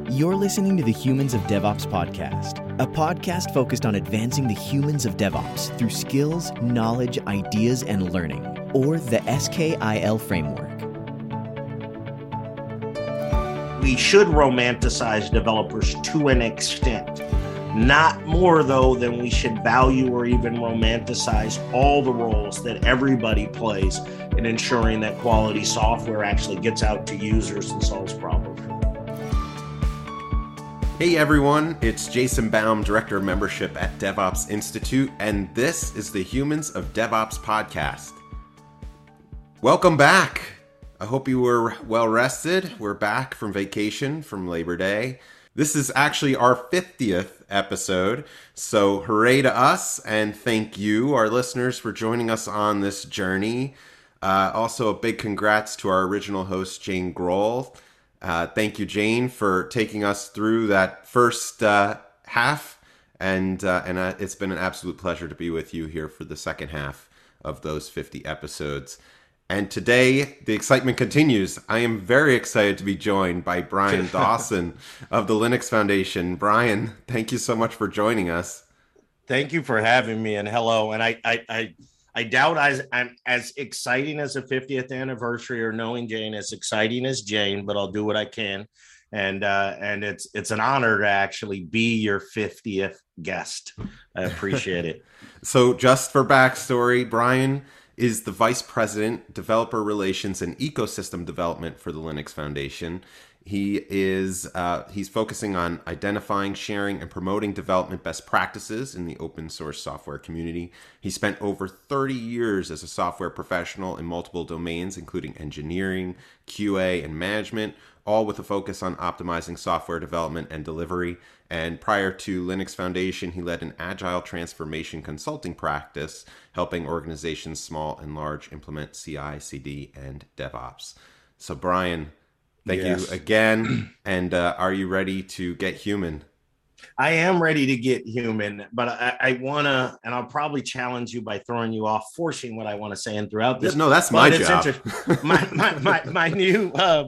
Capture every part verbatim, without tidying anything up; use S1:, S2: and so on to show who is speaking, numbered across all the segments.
S1: You're listening to the Humans of DevOps podcast, a podcast focused on advancing the humans of DevOps through skills, knowledge, ideas, and learning, or the S K I L framework.
S2: We should romanticize developers to an extent, not more though than we should value or even romanticize all the roles that everybody plays in ensuring that quality software actually gets out to users and solves problems.
S3: Hey everyone, it's Jason Baum, Director of Membership at DevOps Institute, and this is the Humans of DevOps podcast. Welcome back. I hope you were well rested. We're back from vacation from Labor Day. This is actually our fiftieth episode, so hooray to us, and thank you, our listeners, for joining us on this journey. Uh, also, a big congrats to our original host, Jane Grohl. Uh, thank you, Jane, for taking us through that first uh, half, and uh, and uh, it's been an absolute pleasure to be with you here for the second half of those fifty episodes. And today, the excitement continues. I am very excited to be joined by Brian Dawson of the Linux Foundation. Brian, thank you so much for joining us.
S2: Thank you for having me, and hello. And I I I, I doubt I, I'm as exciting as the fiftieth anniversary or knowing Jane as exciting as Jane, but I'll do what I can. And uh, and it's it's an honor to actually be your fiftieth guest. I appreciate it.
S3: So just for backstory, Brian is the Vice President, Developer Relations and Ecosystem Development for the Linux Foundation. He is uh, he's focusing on identifying, sharing, and promoting development best practices in the open source software community. He spent over thirty years as a software professional in multiple domains, including engineering, Q A, and management, all with a focus on optimizing software development and delivery. And prior to Linux Foundation, he led an agile transformation consulting practice, helping organizations small and large implement C I, C D, and DevOps. So Brian, thank yes. you again. And uh, are you ready to get human?
S2: I am ready to get human, but I, I want to, and I'll probably challenge you by throwing you off, forcing what I want to say and throughout this.
S3: No, that's my job.
S2: my, my, my, my new uh,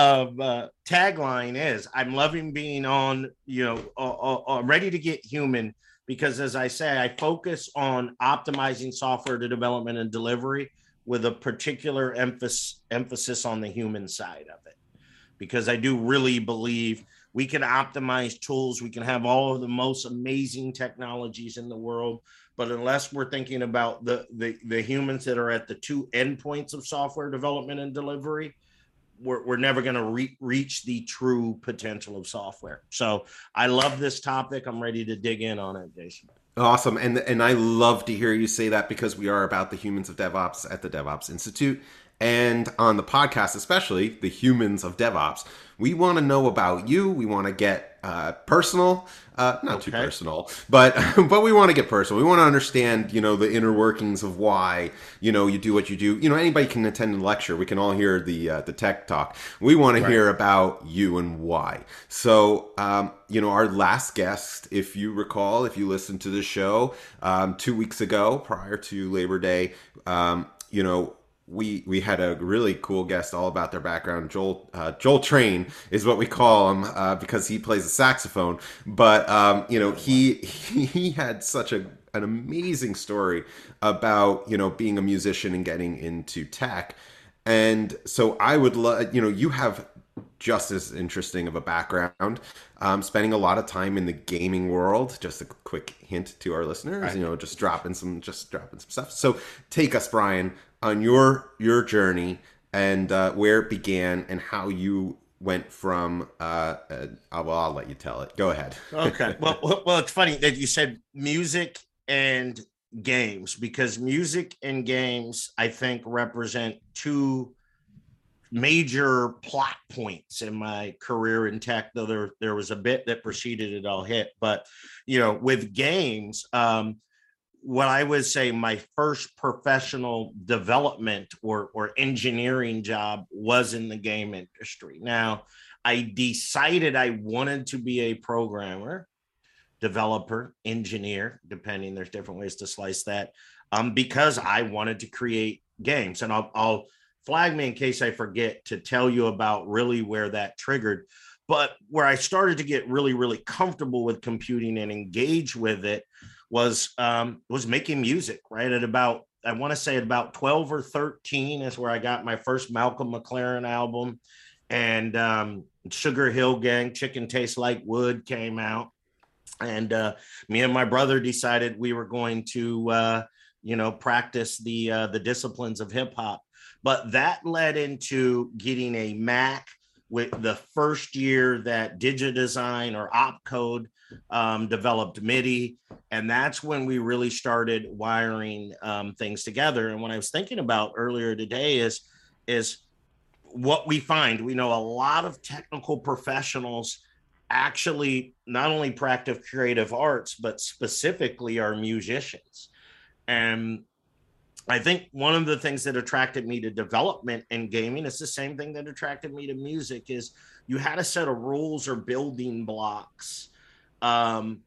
S2: uh, tagline is, I'm loving being on, you know, uh, uh, ready to get human, because as I say, I focus on optimizing software to development and delivery with a particular emphasis, emphasis on the human side of it. Because I do really believe we can optimize tools. We can have all of the most amazing technologies in the world. But unless we're thinking about the, the, the humans that are at the two endpoints of software development and delivery, we're, we're never going to re- reach the true potential of software. So I love this topic. I'm ready to dig in on it, Jason.
S3: Awesome. And, and I love to hear you say that, because we are about the humans of DevOps at the DevOps Institute. And on the podcast, especially the Humans of DevOps, we want to know about you. We want to get uh, personal, uh, not okay. too personal, but but we want to get personal. We want to understand, you know, the inner workings of why, you know, you do what you do. You know, anybody can attend a lecture. We can all hear the uh, the tech talk. We want to right. hear about you and why. So, um, you know, our last guest, if you recall, if you listened to the show um, two weeks ago, prior to Labor Day, um, you know, We we had a really cool guest all about their background. Joel uh, Joel Train is what we call him uh, because he plays the saxophone. But um, you know he, he he had such a an amazing story about you know being a musician and getting into tech. And so I would love you know you have just as interesting of a background, um, spending a lot of time in the gaming world. Just a quick hint to our listeners, right. you know, just dropping some just dropping some stuff. So take us, Brian, on your your journey and uh, where it began and how you went from. Uh, uh, well, I'll let you tell it. Go ahead.
S2: Okay. Well, well, it's funny that you said music and games, because music and games, I think, represent two major plot points in my career in tech. Though there there was a bit that preceded it, I'll hit. But you know, with games. Um, What I would say my first professional development or, or engineering job was in the game industry. Now, I decided I wanted to be a programmer, developer, engineer, depending, there's different ways to slice that, um, because I wanted to create games. And I'll, I'll flag me in case I forget to tell you about really where that triggered. But where I started to get really, really comfortable with computing and engage with it was um, was making music, right? At about, I want to say at about twelve or thirteen is where I got my first Malcolm McLaren album, and um, Sugar Hill Gang, Chicken Tastes Like Wood came out. And uh, me and my brother decided we were going to, uh, you know, practice the uh, the disciplines of hip hop. But that led into getting a Mac with the first year that DigiDesign or Opcode um, developed MIDI. And that's when we really started wiring um, things together. And what I was thinking about earlier today is, is what we find. We know a lot of technical professionals actually not only practice creative arts, but specifically are musicians. And I think one of the things that attracted me to development in gaming is the same thing that attracted me to music, is you had a set of rules or building blocks. Um,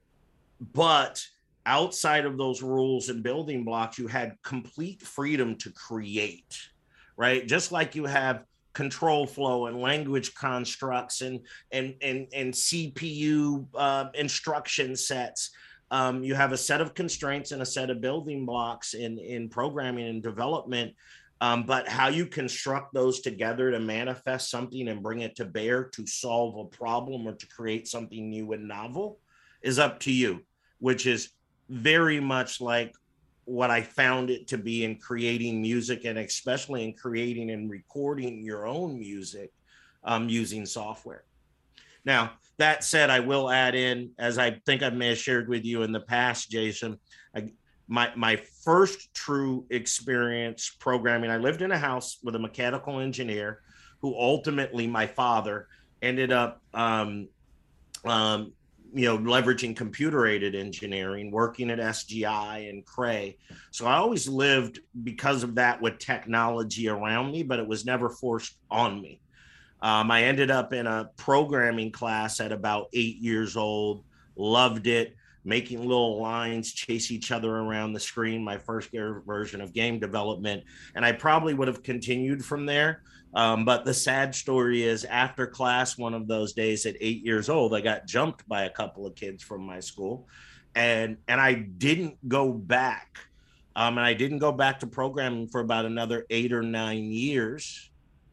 S2: but outside of those rules and building blocks, you had complete freedom to create, right? Just like you have control flow and language constructs and and and, and C P U uh, instruction sets. Um, you have a set of constraints and a set of building blocks in, in programming and development, um, but how you construct those together to manifest something and bring it to bear to solve a problem or to create something new and novel is up to you, which is very much like what I found it to be in creating music, and especially in creating and recording your own music um, using software. Now, that said, I will add in, as I think I may have shared with you in the past, Jason, I, my, my first true experience programming, I lived in a house with a mechanical engineer who ultimately, my father, ended up, um, um, you know, leveraging computer-aided engineering, working at S G I and Cray. So I always lived because of that with technology around me, but it was never forced on me. Um, I ended up in a programming class at about eight years old, loved it, making little lines chase each other around the screen, my first version of game development. And I probably would have continued from there. Um, but the sad story is, after class one of those days at eight years old, I got jumped by a couple of kids from my school, and, and I didn't go back. Um, and I didn't go back to programming for about another eight or nine years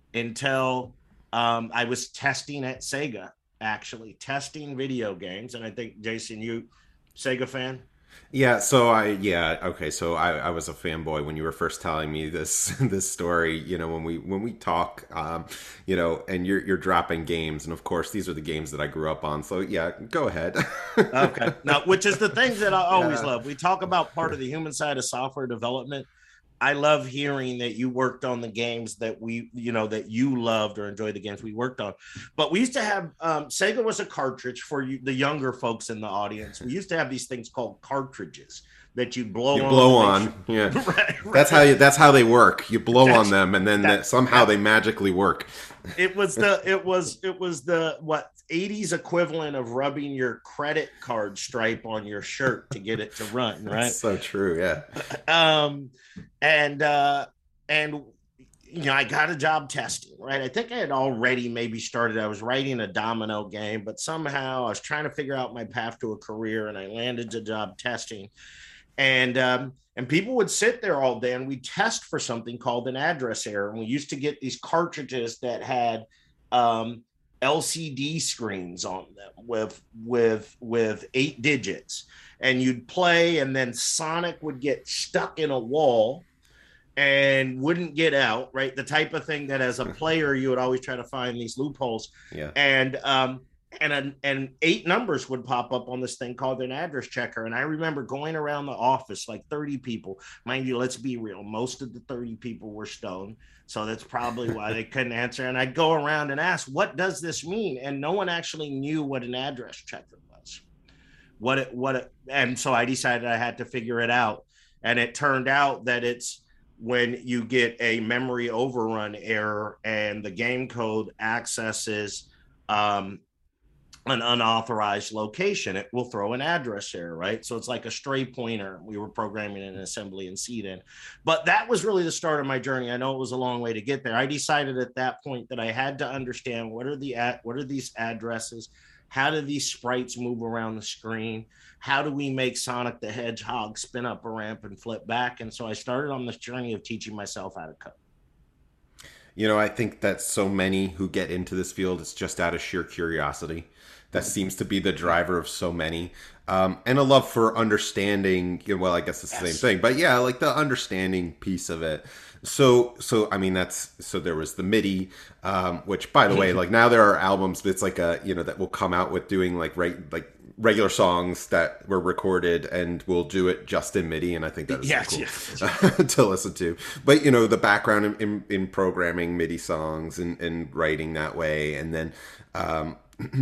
S2: until Um, I was testing at Sega, actually testing video games. And I think, Jason, you Sega fan?
S3: Yeah, so I yeah, okay, so I, I was a fanboy when you were first telling me this this story, you know, when we when we talk um, you know, and you're you're dropping games, and of course these are the games that I grew up on. So yeah, go ahead.
S2: Okay. Now, which is the things that I always
S3: Yeah.
S2: love. We talk about part of the human side of software development. I love hearing that you worked on the games that we, you know, that you loved or enjoyed the games we worked on. But we used to have, um, Sega was a cartridge for you, the younger folks in the audience. We used to have these things called cartridges that you blow
S3: You
S2: on.
S3: blow on, sure. Yeah.
S2: right, right.
S3: That's how you. That's how they work. You blow
S2: That's,
S3: on them, and then that, somehow they magically work.
S2: It was the. It was. It was the what eighties equivalent of rubbing your credit card stripe on your shirt to get it to run. Right.
S3: That's so true. Yeah.
S2: Um, and uh, and you know, I got a job testing. Right. I think I had already maybe started. I was writing a domino game, but somehow I was trying to figure out my path to a career, and I landed a job testing. And um, and people would sit there all day, and we test for something called an address error. And we used to get these cartridges that had um, L C D screens on them with with with eight digits, and you'd play, and then Sonic would get stuck in a wall and wouldn't get out. Right, the type of thing that as a player you would always try to find these loopholes.
S3: Yeah,
S2: and um, And, a, and eight numbers would pop up on this thing called an address checker. And I remember going around the office, like thirty people. Mind you, let's be real. Most of the thirty people were stoned. So that's probably why they couldn't answer. And I'd go around and ask, what does this mean? And no one actually knew what an address checker was. What it, what it, and so I decided I had to figure it out. And it turned out that it's when you get a memory overrun error and the game code accesses, um, an unauthorized location, it will throw an address error, right? So it's like a stray pointer. We were programming in assembly in C then. But that was really the start of my journey. I know it was a long way to get there. I decided at that point that I had to understand what are the at what are these addresses? How do these sprites move around the screen? How do we make Sonic the Hedgehog spin up a ramp and flip back? And so I started on this journey of teaching myself how to code.
S3: You know, I think that so many who get into this field, it's just out of sheer curiosity. That seems to be the driver of so many. Um, and a love for understanding, you know, well, I guess it's the yes. same thing. But yeah, like the understanding piece of it. So, so I mean, that's, so there was the MIDI, um, which, by the way, like now there are albums, it's like a, you know, that will come out with doing like, right, like regular songs that were recorded, and we'll do it just in MIDI. And I think that is yes, cool yes. to listen to. But, you know, the background in, in, in programming MIDI songs and, and writing that way. And then, um,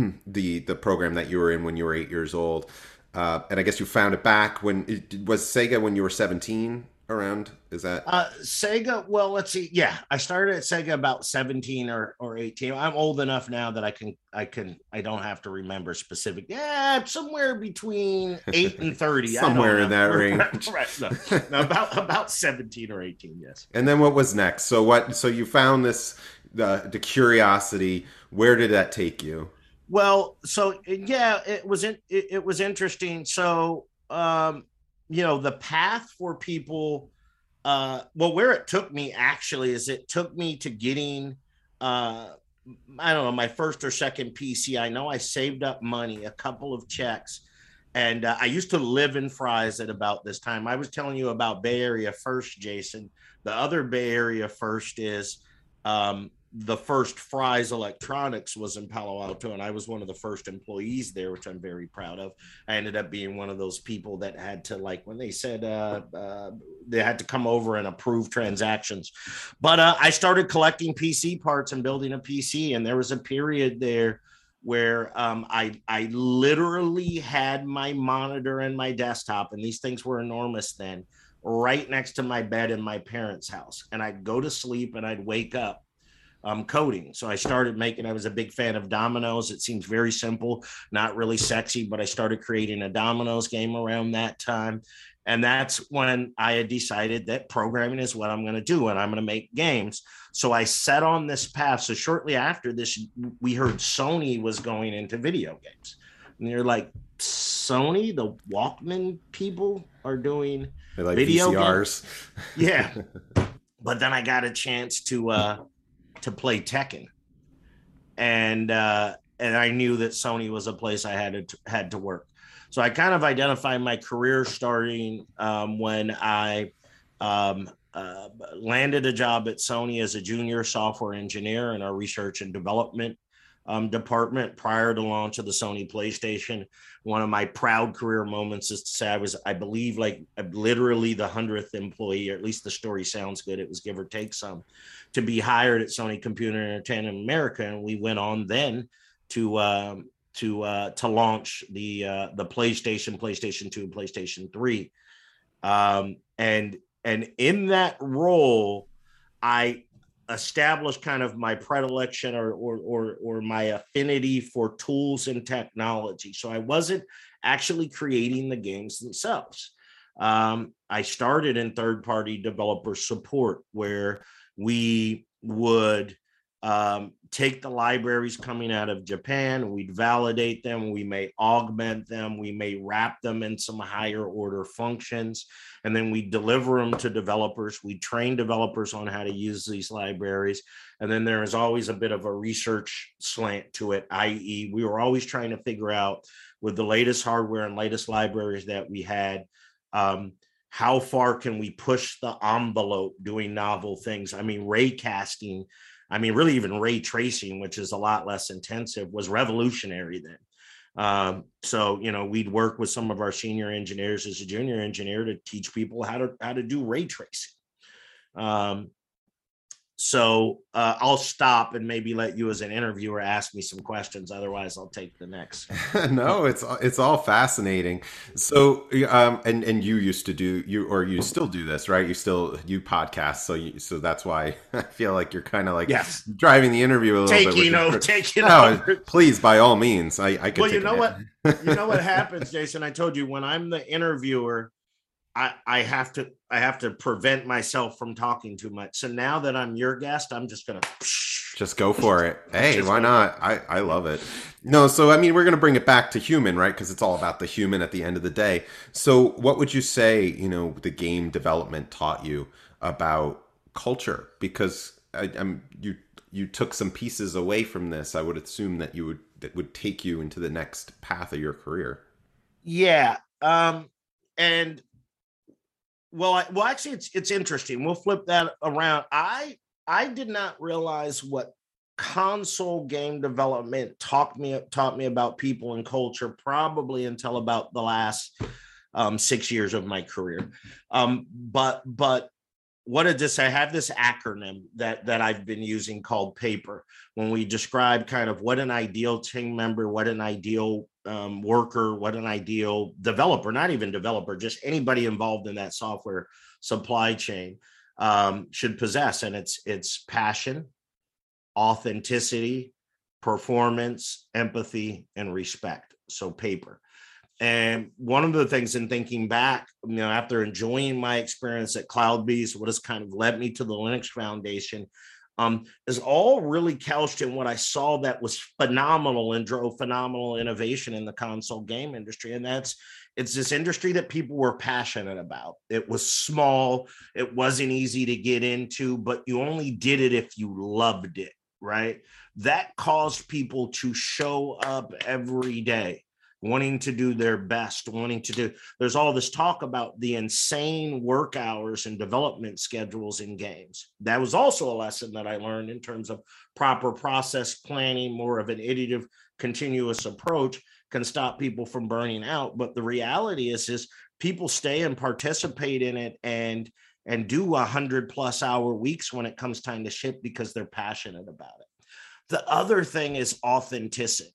S3: the the program that you were in when you were eight years old, uh, and I guess you found it back when it was Sega when you were seventeen around. Is that
S2: uh, Sega? Well, let's see. Yeah, I started at Sega about seventeen or or eighteen. I'm old enough now that I can I can I don't have to remember specific. Yeah, somewhere between eight and thirty.
S3: Somewhere in that range.
S2: Right, right. No, no, about about seventeen or eighteen. Yes.
S3: And then what was next? So what? So you found this the the curiosity. Where did that take you?
S2: Well, so yeah, it was in, it, it was interesting. So, um, you know, the path for people, uh, well, where it took me actually is it took me to getting, uh, I don't know, my first or second P C. I know I saved up money, a couple of checks, and uh, I used to live in Fry's at about this time. I was telling you about Bay Area First, Jason. The other Bay Area First is, um, the first Fry's Electronics was in Palo Alto, and I was one of the first employees there, which I'm very proud of. I ended up being one of those people that had to, like, when they said uh, uh, they had to come over and approve transactions. But uh, I started collecting P C parts and building a P C, and there was a period there where um, I I literally had my monitor and my desktop, and these things were enormous then, right next to my bed in my parents' house. And I'd go to sleep and I'd wake up Um, coding. So I started making, I was a big fan of dominoes. It seems very simple, not really sexy, but I started creating a dominoes game around that time. And that's when I had decided that programming is what I'm going to do, and I'm going to make games. So I set on this path. So shortly after this, we heard Sony was going into video games. And you're like, Sony, the Walkman people are doing
S3: they like
S2: video
S3: V C Rs.
S2: Games? Yeah. But then I got a chance to, uh, to play Tekken, and uh, and I knew that Sony was a place I had to had to work. So I kind of identified my career starting um, when I um, uh, landed a job at Sony as a junior software engineer in our research and development um, department prior to launch of the Sony PlayStation. One of my proud career moments is to say I was, I believe, like literally the hundredth employee, or at least the story sounds good. It was give or take some, to be hired at Sony Computer Entertainment America. And we went on then to um, to uh, to launch the uh, the PlayStation, PlayStation two, and PlayStation three. Um, and and in that role, I established kind of my predilection or, or or or my affinity for tools and technology. So I wasn't actually creating the games themselves. Um, I started in third-party developer support, where we would um, take the libraries coming out of Japan, we'd validate them, we may augment them, we may wrap them in some higher order functions, and then we deliver them to developers. We train developers on how to use these libraries. And then there is always a bit of a research slant to it, that is we were always trying to figure out, with the latest hardware and latest libraries that we had, um, how far can we push the envelope doing novel things? I mean, ray casting, I mean, really even ray tracing, which is a lot less intensive, was revolutionary then. Um, so, you know, we'd work with some of our senior engineers as a junior engineer to teach people how to how to do ray tracing. Um, so uh, I'll stop and maybe let you as an interviewer ask me some questions. Otherwise, I'll take the next.
S3: No, it's it's all fascinating. So, um, and and you used to do you or you still do this, right? You still you podcast, so you, so that's why I feel like you're kind of like
S2: yes.
S3: driving the interview a little
S2: taking
S3: bit.
S2: Over, taking
S3: no,
S2: over.
S3: Please, by all means, I, I could.
S2: Well, you
S3: take
S2: know
S3: it.
S2: what you know what happens, Jason. I told you when I'm the interviewer, I, I have to I have to prevent myself from talking too much. So now that I'm your guest, I'm just gonna
S3: just go for it. Hey, why
S2: go.
S3: not? I, I love it. No, so I mean, we're gonna bring it back to human, right? Because it's all about the human at the end of the day. So, what would you say, you know, the game development taught you about culture? Because I, I'm you you took some pieces away from this. I would assume that you would that would take you into the next path of your career.
S2: Yeah, um, and. Well, I, well, actually, it's it's interesting. We'll flip that around. I I did not realize what console game development taught me taught me about people and culture probably until about the last um, six years of my career. Um, but but what did this? I have this acronym that that I've been using called PAPER when we describe kind of what an ideal team member, what an ideal Um, worker, what an ideal developer, not even developer, just anybody involved in that software supply chain um, should possess. And it's it's passion, authenticity, performance, empathy, and respect. So PAPER. And one of the things in thinking back, you know, after enjoying my experience at CloudBees, what has kind of led me to the Linux Foundation, Um, is all really couched in what I saw that was phenomenal and drove phenomenal innovation in the console game industry. And that's, it's this industry that people were passionate about. It was small. It wasn't easy to get into, but you only did it if you loved it, right? That caused people to show up every day, wanting to do their best, wanting to do, there's all this talk about the insane work hours and development schedules in games. That was also a lesson that I learned in terms of proper process planning, more of an iterative, continuous approach can stop people from burning out. But the reality is, is people stay and participate in it and, and do a hundred plus hour weeks when it comes time to ship because they're passionate about it. The other thing is authenticity.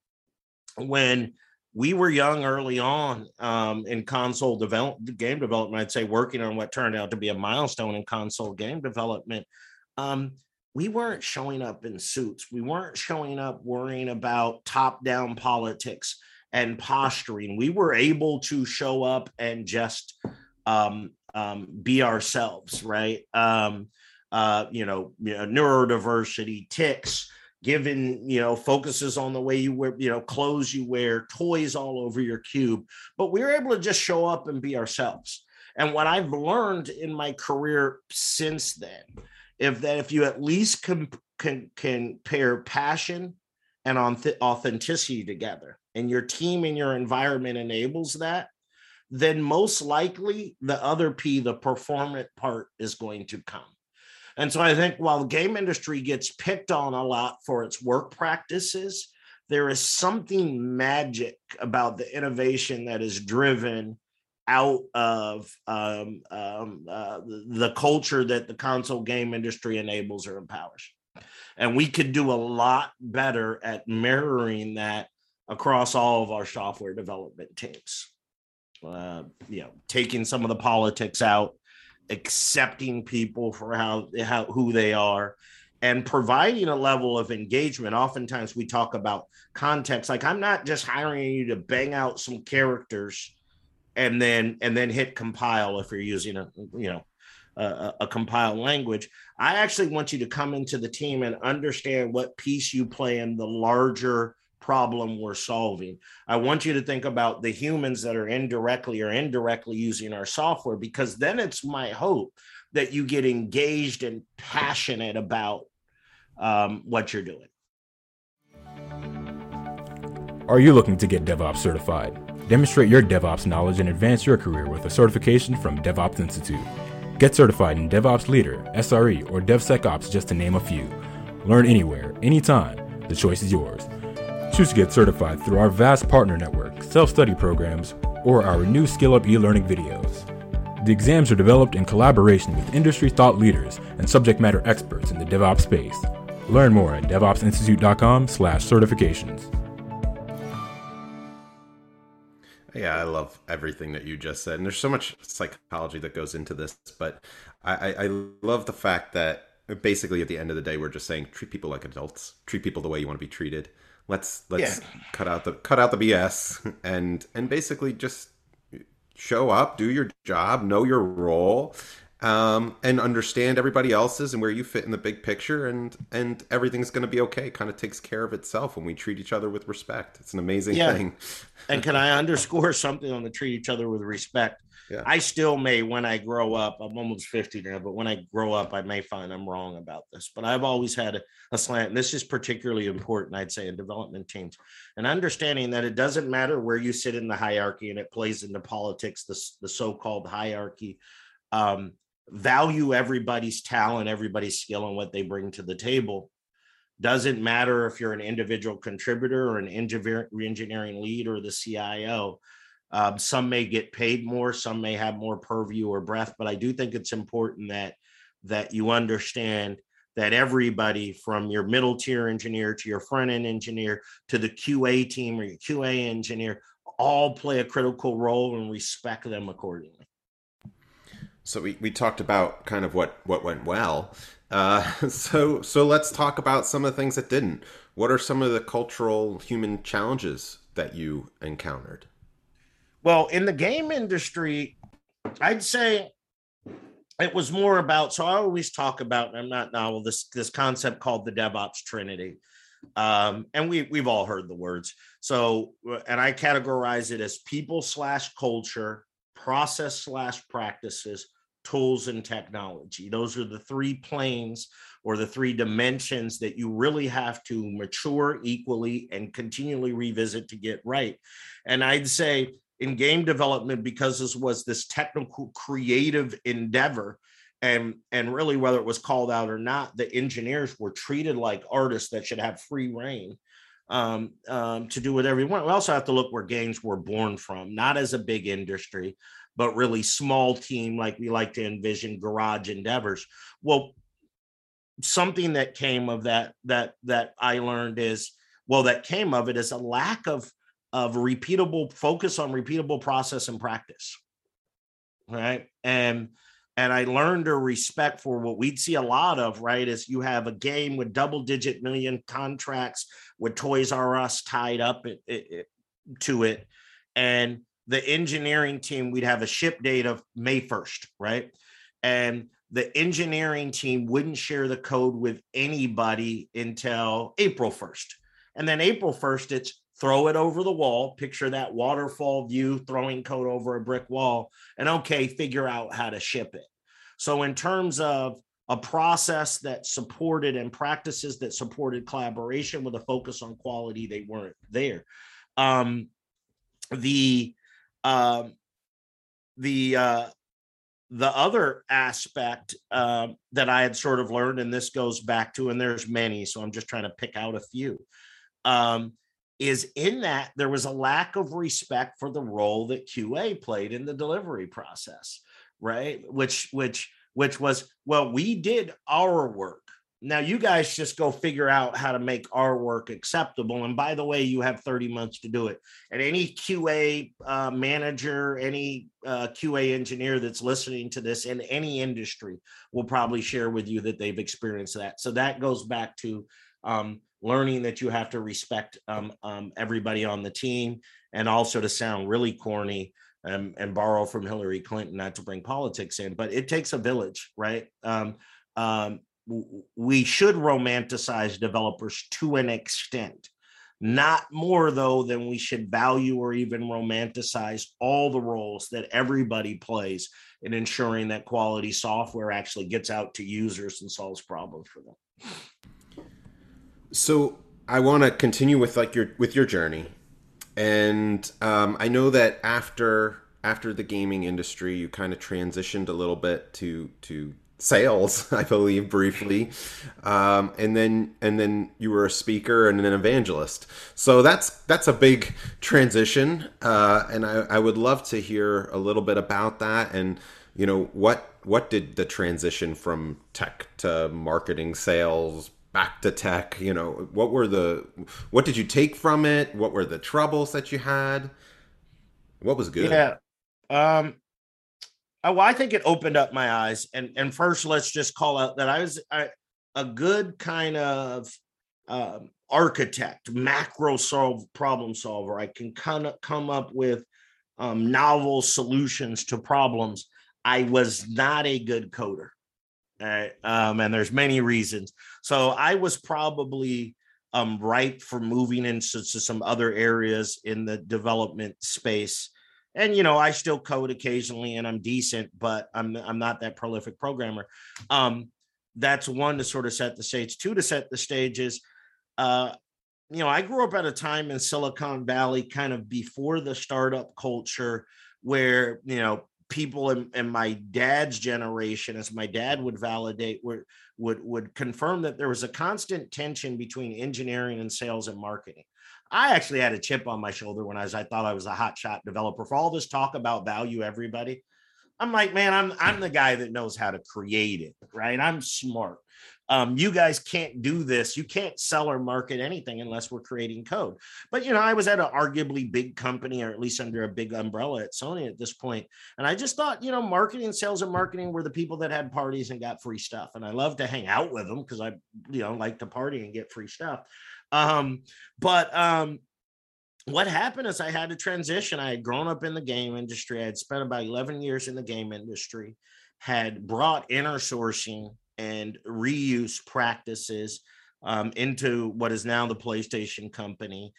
S2: When we were young early on um, in console develop, game development, I'd say working on what turned out to be a milestone in console game development. Um, we weren't showing up in suits. We weren't showing up worrying about top-down politics and posturing. We were able to show up and just um, um, be ourselves, right? Um, uh, you know, you know, neurodiversity, tics, given, you know, focuses on the way you wear, you know, clothes you wear, toys all over your cube, but we were able to just show up and be ourselves. And what I've learned in my career since then, if that if you at least can, can, can pair passion and authenticity together, and your team and your environment enables that, then most likely the other P, the performant part, is going to come. And so I think while the game industry gets picked on a lot for its work practices, there is something magic about the innovation that is driven out of um, um, uh, the culture that the console game industry enables or empowers. And we could do a lot better at mirroring that across all of our software development teams. Uh, you know, taking some of the politics out, accepting people for how, how who they are, and providing a level of engagement. Oftentimes we talk about context. Like, I'm not just hiring you to bang out some characters and then and then hit compile if you're using a you know a, a compiled language. I actually want you to come into the team and understand what piece you play in the larger problem we're solving. I want you to think about the humans that are indirectly or indirectly using our software, because then it's my hope that you get engaged and passionate about um, what you're doing.
S4: Are you looking to get DevOps certified? Demonstrate your DevOps knowledge and advance your career with a certification from DevOps Institute. Get certified in DevOps Leader, S R E, or DevSecOps, just to name a few. Learn anywhere, anytime. The choice is yours. Choose to get certified through our vast partner network, self-study programs, or our new Skill Up e-learning videos. The exams are developed in collaboration with industry thought leaders and subject matter experts in the DevOps space. Learn more at devopsinstitute.com slash certifications.
S3: Yeah, I love everything that you just said. And there's so much psychology that goes into this, but I, I, I love the fact that basically at the end of the day, we're just saying treat people like adults, treat people the way you want to be treated. Let's let's yeah. cut out the cut out the B S and and basically just show up, do your job, know your role, um, and understand everybody else's and where you fit in the big picture, and and everything's going to be okay. It kind of takes care of itself when we treat each other with respect. It's an amazing
S2: yeah.
S3: thing.
S2: And can I underscore something on the treat each other with respect? Yeah. I still may, when I grow up, I'm almost fifty now, but when I grow up, I may find I'm wrong about this. But I've always had a, a slant. And this is particularly important, I'd say, in development teams. And understanding that it doesn't matter where you sit in the hierarchy, and it plays into politics, the, the so-called hierarchy. Um, value everybody's talent, everybody's skill, and what they bring to the table. Doesn't matter if you're an individual contributor or an engineering lead or the C I O. Um, some may get paid more, some may have more purview or breadth, but I do think it's important that that you understand that everybody from your middle tier engineer to your front end engineer to the Q A team or your Q A engineer all play a critical role, and respect them accordingly.
S3: So we, we talked about kind of what, what went well. Uh, so so let's talk about some of the things that didn't. What are some of the cultural human challenges that you encountered?
S2: Well, in the game industry, I'd say it was more about, so I always talk about, and I'm not novel, this, this concept called the DevOps Trinity. Um, and we, we've all heard the words. So, and I categorize it as people slash culture, process slash practices, tools, and technology. Those are the three planes or the three dimensions that you really have to mature equally and continually revisit to get right. And I'd say, in game development, because this was this technical creative endeavor, and and really whether it was called out or not, the engineers were treated like artists that should have free reign um, um, to do whatever you want. We also have to look where games were born from, not as a big industry, but really small team, like we like to envision garage endeavors. Well, something that came of that that that I learned is, well, that came of it is a lack of of repeatable focus on repeatable process and practice. Right. And, and I learned a respect for what we'd see a lot of, right, is you have a game with double digit million contracts with Toys R Us tied up it, it, it, to it. And the engineering team, we'd have a ship date of May first, right? And the engineering team wouldn't share the code with anybody until April first. And then April first, it's throw it over the wall, picture that waterfall view, throwing code over a brick wall, and okay, figure out how to ship it. So in terms of a process that supported and practices that supported collaboration with a focus on quality, they weren't there. Um, the um, the uh, the other aspect uh, that I had sort of learned, and this goes back to, and there's many, so I'm just trying to pick out a few, um, is in that there was a lack of respect for the role that Q A played in the delivery process, right? Which, which, which was, well, we did our work. Now you guys just go figure out how to make our work acceptable. And by the way, you have thirty months to do it. And any Q A uh, manager, any uh, Q A engineer that's listening to this in any industry will probably share with you that they've experienced that. So that goes back to um, learning that you have to respect um, um, everybody on the team, and also to sound really corny um, and borrow from Hillary Clinton, not to bring politics in, but it takes a village, right? Um, um, w- we should romanticize developers to an extent, not more though than we should value or even romanticize all the roles that everybody plays in ensuring that quality software actually gets out to users and solves problems for them.
S3: So I want to continue with like your with your journey, and um, I know that after after the gaming industry, you kind of transitioned a little bit to to sales, I believe, briefly, um, and then and then you were a speaker and an evangelist. So that's that's a big transition, uh, and I, I would love to hear a little bit about that, and you know, what what did the transition from tech to marketing, sales, back to tech, you know, what were the, what did you take from it? What were the troubles that you had? What was good?
S2: Yeah. Um, oh, well, I think it opened up my eyes. And and first, let's just call out that I was I, a good kind of um, architect, macro solve problem solver. I can kind of come up with um, novel solutions to problems. I was not a good coder. All right. Um, and there's many reasons. So I was probably um, ripe for moving into to some other areas in the development space. And, you know, I still code occasionally and I'm decent, but I'm, I'm not that prolific programmer. Um, that's one, to sort of set the stage. Two, to set the stages. Uh, you know, I grew up at a time in Silicon Valley, kind of before the startup culture, where, you know, people in, in my dad's generation, as my dad would validate, would, would, would confirm that there was a constant tension between engineering and sales and marketing. I actually had a chip on my shoulder when I was, I thought I was a hotshot developer. For all this talk about value everybody, I'm like, man, I'm, I'm the guy that knows how to create it, right? I'm smart. Um, you guys can't do this. You can't sell or market anything unless we're creating code. But, you know, I was at an arguably big company, or at least under a big umbrella at Sony at this point. And I just thought, you know, marketing, sales and marketing were the people that had parties and got free stuff. And I love to hang out with them because I, you know, like to party and get free stuff. Um, but um, what happened is I had to transition. I had grown up in the game industry. I had spent about eleven years in the game industry, had brought inner sourcing and reuse practices um, into what is now the PlayStation Company.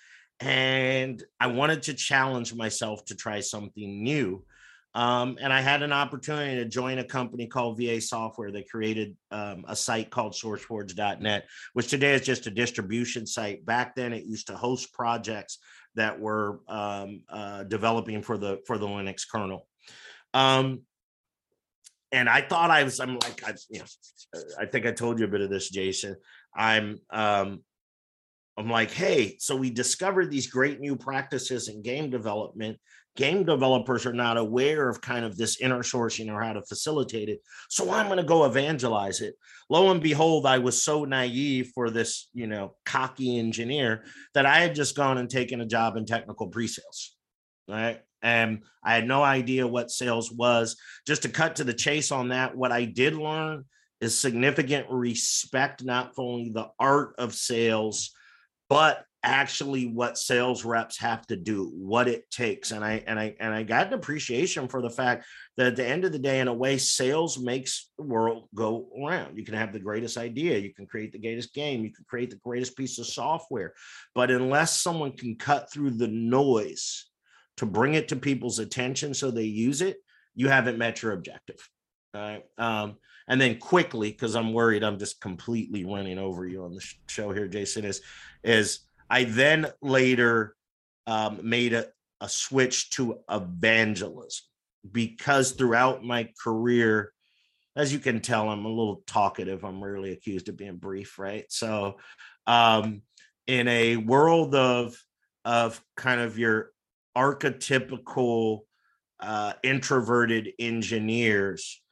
S2: And I wanted to challenge myself to try something new. Um, and I had an opportunity to join a company called V A Software. They created um, a site called SourceForge dot net, which today is just a distribution site. Back then, it used to host projects that were um, uh, developing for the for the Linux kernel. Um, and I thought I was, I'm like, I, you know, I think I told you a bit of this, Jason. I'm, um, I'm like, hey, so we discovered these great new practices in game development. Game developers are not aware of kind of this inner sourcing or how to facilitate it. So I'm going to go evangelize it. Lo and behold, I was so naive for this, you know, cocky engineer that I had just gone and taken a job in technical pre-sales. Right. And I had no idea what sales was. Just to cut to the chase on that, what I did learn is significant respect, not only the art of sales, but actually what sales reps have to do, what it takes. And I and I and I got an appreciation for the fact that at the end of the day, in a way, sales makes the world go around. You can have the greatest idea, you can create the greatest game, you can create the greatest piece of software, but unless someone can cut through the noise to bring it to people's attention so they use it, you haven't met your objective. All right. Um, and then quickly, because I'm worried I'm just completely running over you on the show here, Jason, is, is I then later um, made a, a switch to evangelism, because throughout my career, as you can tell, I'm a little talkative. I'm rarely accused of being brief, right? So um, in a world of, of kind of your archetypical uh, introverted engineers,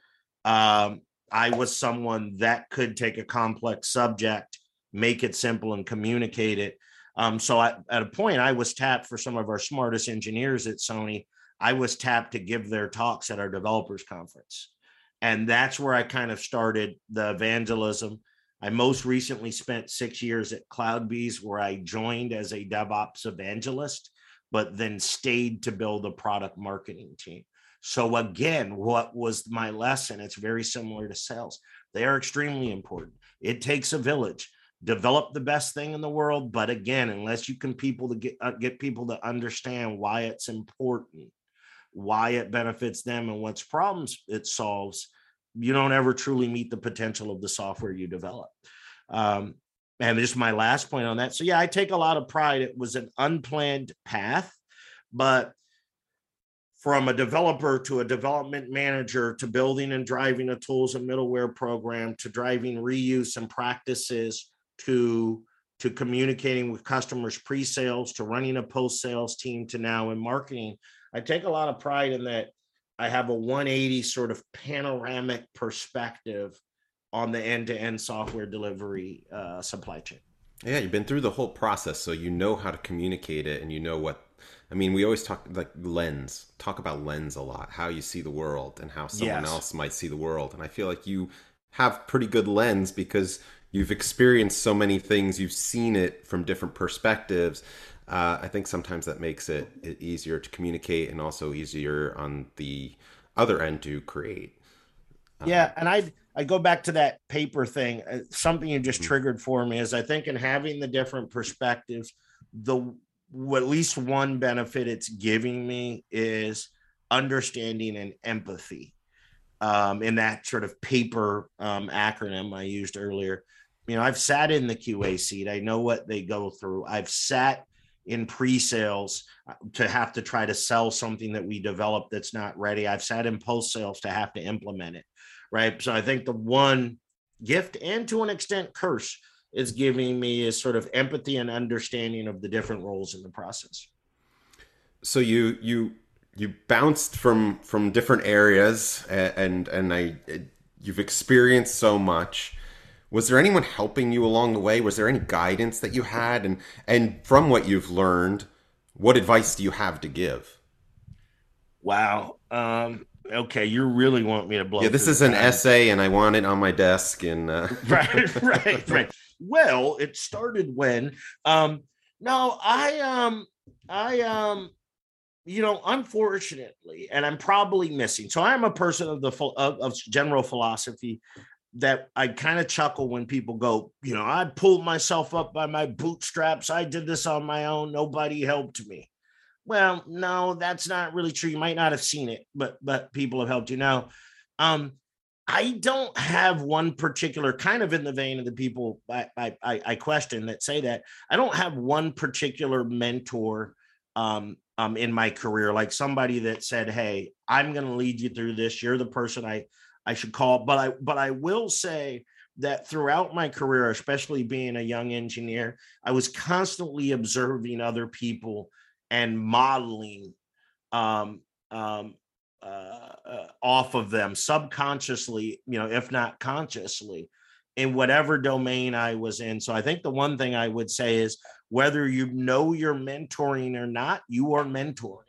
S2: um, I was someone that could take a complex subject, make it simple, and communicate it. Um, so I, at a point, I was tapped for some of our smartest engineers at Sony. I was tapped to give their talks at our developers conference. And that's where I kind of started the evangelism. I most recently spent six years at CloudBees, where I joined as a DevOps evangelist, but then stayed to build a product marketing team. So again, what was my lesson? It's very similar to sales. They are extremely important. It takes a village. Develop the best thing in the world, but again, unless you can people to get uh, get people to understand why it's important, why it benefits them, and what's problems it solves, you don't ever truly meet the potential of the software you develop. Um, and this is my last point on that. So yeah, I take a lot of pride. It was an unplanned path, but from a developer to a development manager to building and driving a tools and middleware program to driving reuse and practices to, to communicating with customers pre-sales to running a post-sales team to now in marketing, I take a lot of pride in that I have a one eighty sort of panoramic perspective on the end-to-end software delivery uh, supply chain.
S3: Yeah, you've been through the whole process, so you know how to communicate it, and you know what. I mean, we always talk like lens, talk about lens a lot, how you see the world and how someone
S2: Yes.
S3: else might see the world. And I feel like you have pretty good lens because you've experienced so many things, you've seen it from different perspectives. Uh, I think sometimes that makes it, it easier to communicate and also easier on the other end to create.
S2: Yeah, and I I go back to that paper thing. Uh, something you just
S3: Mhm.
S2: triggered for me is I think in having the different perspectives, the at least one benefit it's giving me is understanding and empathy. Um, in that sort of paper um, acronym I used earlier, you know, I've sat in the Q A seat. I know what they go through. I've sat in pre-sales to have to try to sell something that we developed that's not ready. I've sat in post-sales to have to implement it. Right. So I think the one gift and to an extent curse is giving me is sort of empathy and understanding of the different roles in the process.
S3: So you you you bounced from from different areas, and and I you've experienced so much. Was there anyone helping you along the way? Was there any guidance that you had? And and from what you've learned, what advice do you have to give?
S2: Wow. Um, okay, you really want me to blow?
S3: Yeah, this
S2: through
S3: is
S2: the
S3: an
S2: time.
S3: essay, and I want it on my desk. And uh...
S2: right, right, right. Well, it started when, um, no, I, um, I, um, you know, unfortunately, and I'm probably missing. So I'm a person of the of, of general philosophy that I kind of chuckle when people go, you know, I pulled myself up by my bootstraps. I did this on my own. Nobody helped me. Well, no, that's not really true. You might not have seen it, but but people have helped you. Now, um, I don't have one particular kind of in the vein of the people I, I, I question that say that. I don't have one particular mentor um, um, in my career, like somebody that said, "Hey, I'm going to lead you through this. You're the person I I should call." But I but I will say that throughout my career, especially being a young engineer, I was constantly observing other people and modeling um, um, uh, uh, off of them subconsciously, you know, if not consciously, in whatever domain I was in. So I think the one thing I would say is whether you know you're mentoring or not, you are mentoring.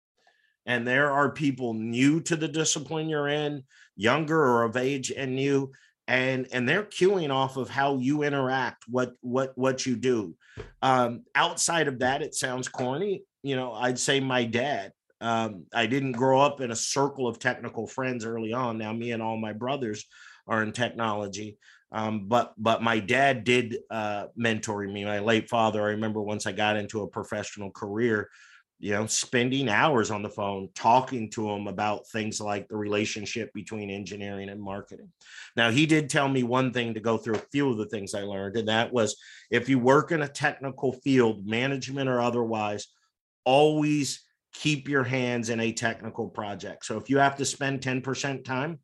S2: And there are people new to the discipline you're in, younger or of age and new, and and they're cueing off of how you interact, what what what you do. Um, outside of that, it sounds corny. You know, I'd say my dad. Um, I didn't grow up in a circle of technical friends early on. Now, me and all my brothers are in technology. Um, but but my dad did uh, mentoring me. My late father. I remember once I got into a professional career, you know, spending hours on the phone talking to him about things like the relationship between engineering and marketing. Now, he did tell me one thing to go through a few of the things I learned, and that was if you work in a technical field, management or otherwise, always keep your hands in a technical project. So if you have to spend ten percent time,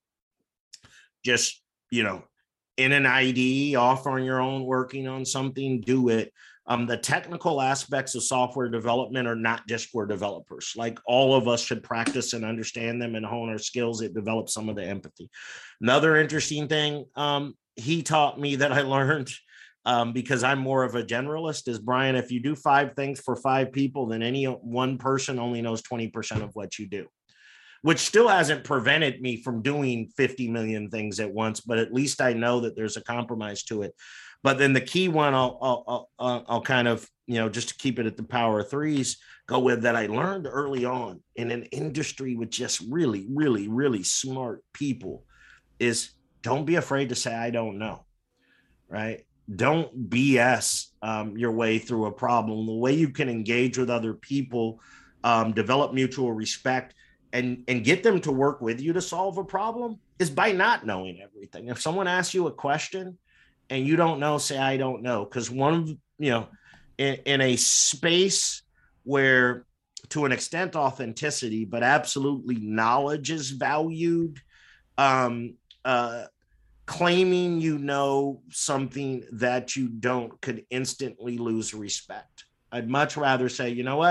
S2: just, you know, in an I D E, off on your own, working on something, do it. Um, the technical aspects of software development are not just for developers. Like all of us should practice and understand them and hone our skills. It develops some of the empathy. Another interesting thing um, he taught me that I learned um, because I'm more of a generalist is, Brian, if you do five things for five people, then any one person only knows twenty percent of what you do, which still hasn't prevented me from doing fifty million things at once. But at least I know that there's a compromise to it. But then the key one, I'll, I'll, I'll, I'll kind of, you know, just to keep it at the power of threes, go with that I learned early on in an industry with just really, really, really smart people is don't be afraid to say, I don't know, right? Don't B S um, your way through a problem. The way you can engage with other people, um, develop mutual respect, and, and get them to work with you to solve a problem is by not knowing everything. If someone asks you a question, and you don't know, say, I don't know. Because one of, you know, in, in a space where to an extent authenticity, but absolutely knowledge is valued, um, uh, claiming you know something that you don't could instantly lose respect. I'd much rather say, you know what?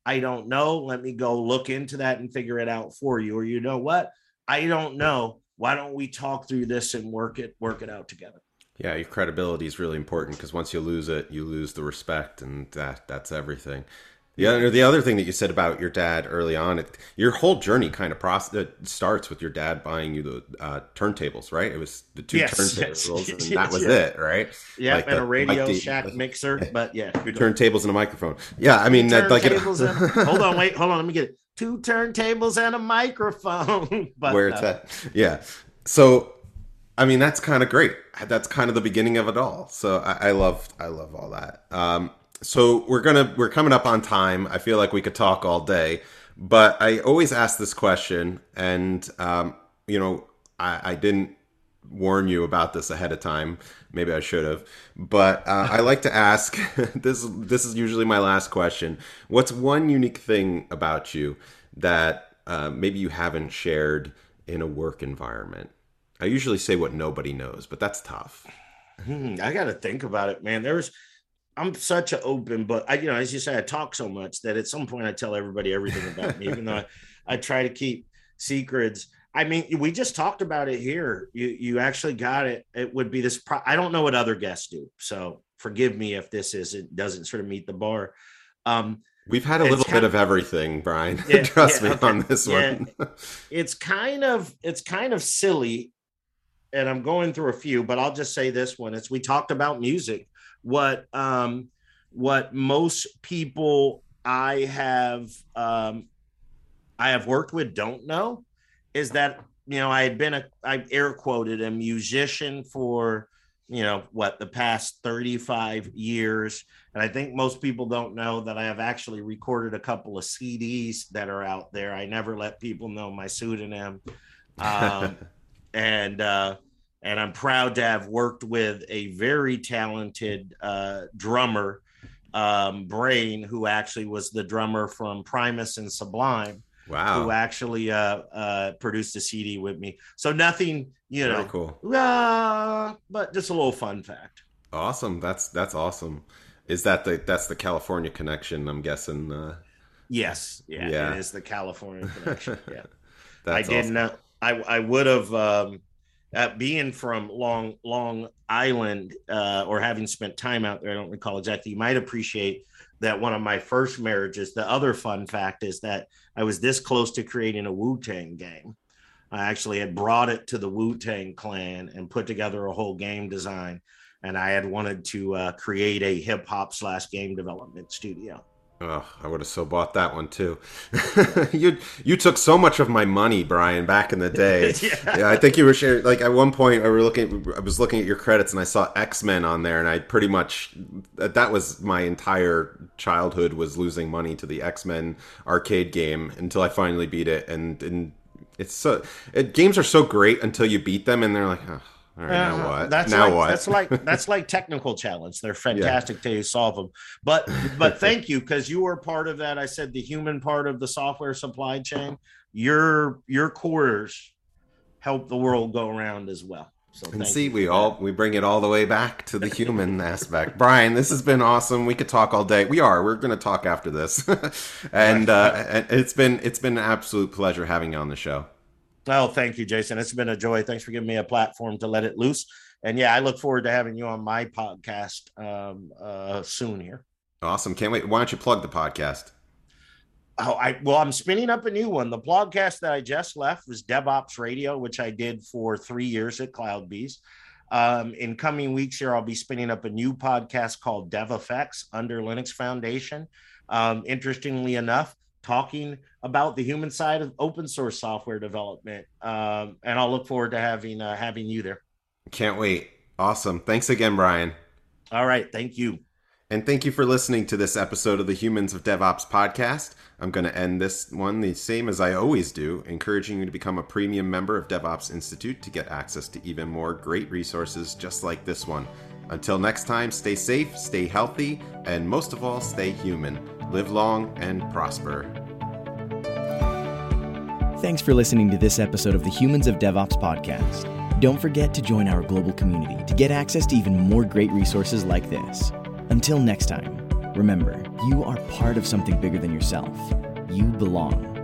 S2: I don't know. Let me go look into that and figure it out for you. Or, you know what? I don't know. Why don't we talk through this and work it, work it out together?
S3: Yeah, your credibility is really important, because once you lose it, you lose the respect, and that that's everything. The other, the other thing that you said about your dad early on, it, your whole journey kind of process, it starts with your dad buying you the uh, turntables, right? It was the two yes, turntables, yes, and yes, that was yes. it, right?
S2: Yeah,
S3: like
S2: and
S3: the,
S2: a Radio
S3: like the,
S2: Shack mixer, but yeah.
S3: Two turntables and a microphone. Yeah, I mean, that, like it,
S2: and, hold on, wait, hold on, let me get it. Two turntables and a microphone. But
S3: where it's no. at. Yeah. So, I mean, that's kind of great. That's kind of the beginning of it all. So I, I love, I love all that. Um, so we're gonna, we're coming up on time. I feel like we could talk all day, but I always ask this question, and um, you know, I, I didn't warn you about this ahead of time. Maybe I should have, but uh, I like to ask this. This is usually my last question. What's one unique thing about you that uh, maybe you haven't shared in a work environment? I usually say what nobody knows, but that's tough.
S2: Hmm, I got to think about it, man. There's, I'm such an open, but I, you know, as you say, I talk so much that at some point I tell everybody everything about me, even though I, I try to keep secrets. I mean, we just talked about it here. You you actually got it. It would be this. Pro- I don't know what other guests do, so forgive me if this is it doesn't sort of meet the bar. Um,
S3: We've had a little bit of, of everything, Brian. Yeah, Trust yeah, me okay. on this yeah. one.
S2: It's kind of it's kind of silly, and I'm going through a few, but I'll just say this one. It's we talked about music. What um, what most people I have um, I have worked with don't know is that, you know, I had been a, I air quoted a musician for, you know, what, the past thirty-five years. And I think most people don't know that I have actually recorded a couple of C Ds that are out there. I never let people know my pseudonym. Um, and, uh, and I'm proud to have worked with a very talented uh, drummer, um, Brain, who actually was the drummer from Primus and Sublime.
S3: Wow.
S2: Who actually uh, uh, produced a C D with me. So nothing, you know,
S3: very cool.
S2: Uh, but just a little fun fact.
S3: Awesome. That's that's awesome. Is that the that's the California connection, I'm guessing? Uh,
S2: yes. Yeah, yeah. It is the California connection. Yeah.
S3: That's
S2: I didn't
S3: awesome.
S2: know. I, I would have, um, uh, being from Long, Long Island uh, or having spent time out there, I don't recall exactly, you might appreciate that one of my first marriages, the other fun fact is that I was this close to creating a Wu-Tang game. I actually had brought it to the Wu-Tang clan and put together a whole game design. And I had wanted to uh, create a hip hop slash game development studio.
S3: Oh, I would have so bought that one too. you you took so much of my money, Brian, back in the day. yeah. yeah, I think you were sharing. Like at one point, I were looking. I was looking at your credits, and I saw X-Men on there, and I pretty much that was my entire childhood was losing money to the X-Men arcade game until I finally beat it. And and it's so it, games are so great until you beat them, and they're like, oh. All right,
S2: uh,
S3: now what?
S2: That's
S3: now
S2: like,
S3: what?
S2: That's like that's like technical challenge. They're fantastic yeah. till you solve them. But but thank you, because you were part of that. I said the human part of the software supply chain. Your your cores help the world go around as well. So
S3: and see, we all that. we bring it all the way back to the human aspect. Brian, this has been awesome. We could talk all day. We are. We're going to talk after this, and uh, and it's been it's been an absolute pleasure having you on the show.
S2: Oh, thank you, Jason. It's been a joy. Thanks for giving me a platform to let it loose. And yeah, I look forward to having you on my podcast um, uh, soon here.
S3: Awesome. Can't wait. Why don't you plug the podcast?
S2: Oh, I well, I'm spinning up a new one. The podcast that I just left was DevOps Radio, which I did for three years at CloudBees. Um, in coming weeks here, I'll be spinning up a new podcast called DevEffects under Linux Foundation. Um, interestingly enough, talking about the human side of open source software development. Um, and I'll look forward to having uh, having you there.
S3: Can't wait. Awesome. Thanks again, Brian.
S2: All right. Thank you.
S3: And thank you for listening to this episode of the Humans of DevOps podcast. I'm going to end this one the same as I always do, encouraging you to become a premium member of DevOps Institute to get access to even more great resources just like this one. Until next time, stay safe, stay healthy, and most of all, stay human. Live long and prosper.
S1: Thanks for listening to this episode of the Humans of DevOps podcast. Don't forget to join our global community to get access to even more great resources like this. Until next time. Remember, you are part of something bigger than yourself. You belong.